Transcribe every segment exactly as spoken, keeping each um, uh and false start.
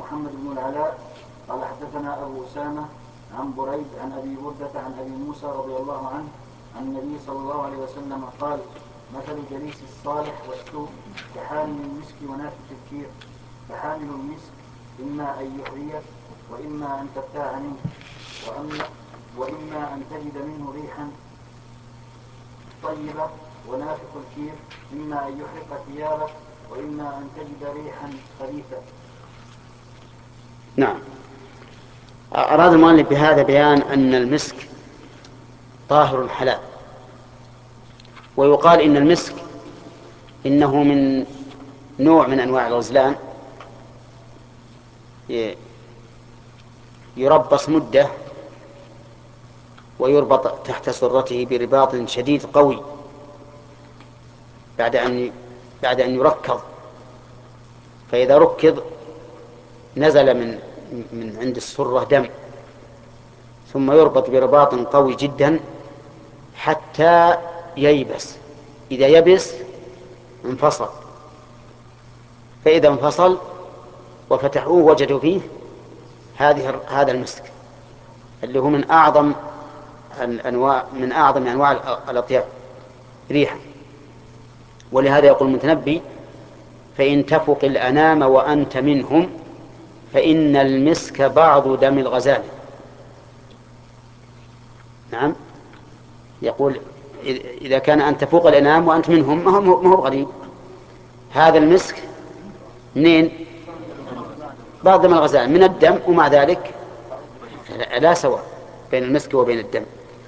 محمد بن العلاء قال حدثنا أبو أسامة عن بريد عن أبي بردة عن أبي موسى رضي الله عنه عن النبي صلى الله عليه وسلم قال: مثل جليس الصالح والسوء كحامل المسك ونافخ الكير. فحامل المسك إما أن يحريك وإما أن تبتاع منه، وأما, وإما أن تجد منه ريحا طيبة، ونافخ الكير إما أن يحرق ثيابك وإما أن تجد ريحا خبيثة. نعم. أراد المؤلف بهذا بيان أن المسك طاهر حلال، ويقال إن المسك إنه من نوع من أنواع الغزلان يربص مدة ويربط تحت سرته برباط شديد قوي بعد أن بعد أن يركض، فإذا ركض نزل من من عند السرة دم، ثم يربط برباط قوي جدا حتى ييبس. إذا يبس انفصل، فإذا انفصل وفتحوه وجدوا فيه هذه هذا المسك اللي هو من أعظم الأنواع من أعظم أنواع الأطياب ريحا. ولهذا يقول المتنبي: فإن تفق الأنام وأنت منهم فإن المسك بعض دم الغزال. نعم، يقول إذا كان أن تفوق الأنام وأنت منهم ما هو ما هو غريب، هذا المسك منين؟ بعض دم الغزال من الدم، ومع ذلك لا سواء بين المسك وبين الدم.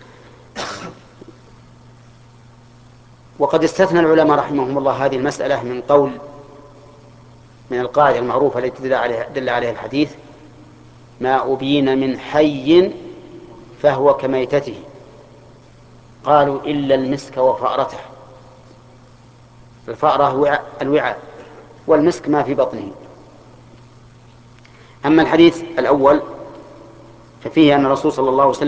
وقد استثنى العلماء رحمهم الله هذه المسألة من قول من القاعدة المعروفة التي دل عليها, دل عليها الحديث: ما أبين من حي فهو كميتته، قالوا إلا المسك وفأرته. الفأرة الوعاء، والمسك ما في بطنه. أما الحديث الأول ففيه أن الرسول صلى الله عليه وسلم